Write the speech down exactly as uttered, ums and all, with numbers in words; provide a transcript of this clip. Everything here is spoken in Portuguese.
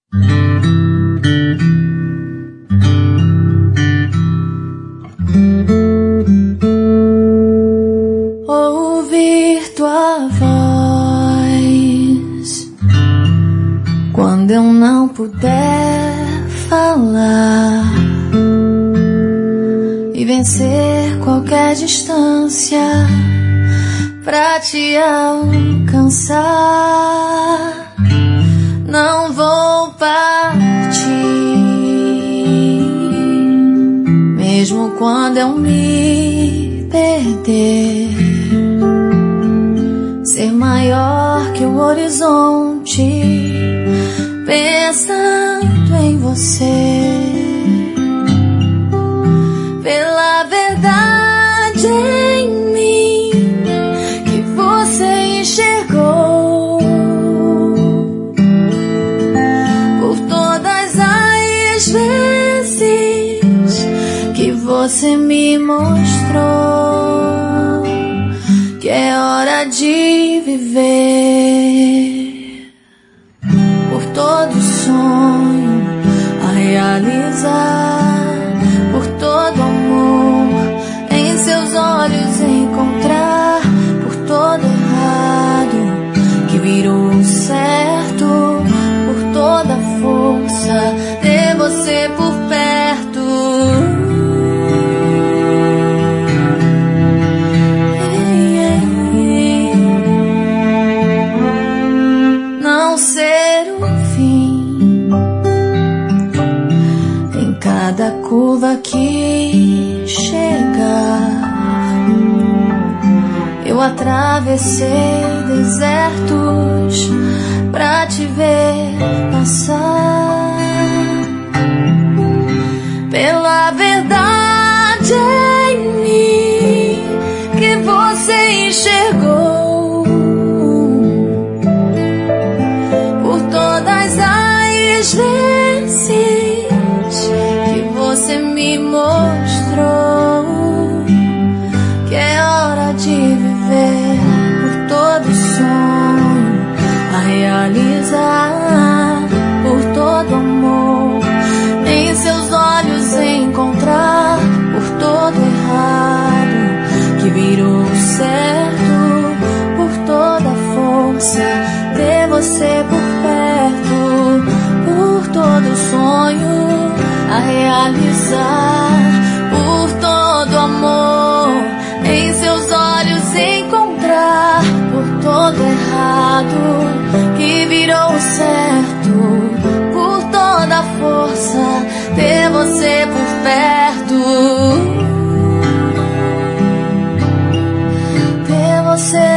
Ouvir tua voz quando eu não puder falar e vencer qualquer distância pra te alcançar. Não vou partir, mesmo quando eu me perder. Ser maior que o horizonte, pensando em você. Pela verdade em mim que você enxergou, por todas as vezes que você me mostrou que é hora de viver, por todo sonho a realizar, por todo amor em seus olhos encontrar, por todo errado que virou certo, por toda força ter você por perto. Não ser o fim em cada curva que chegar. Eu atravessei desertos pra te ver passar. Pela verdade em mim que você enxergou, por todas as vezes que você me mostrou que é hora de viver, por todo sonho a realizar, por todo amor em seus olhos encontrar, por todo errado que virou certo, por toda força ter você por perto, por todo sonho a realizar, por todo amor em seus olhos encontrar, por todo errado que virou certo, por toda força ter você por perto, ter você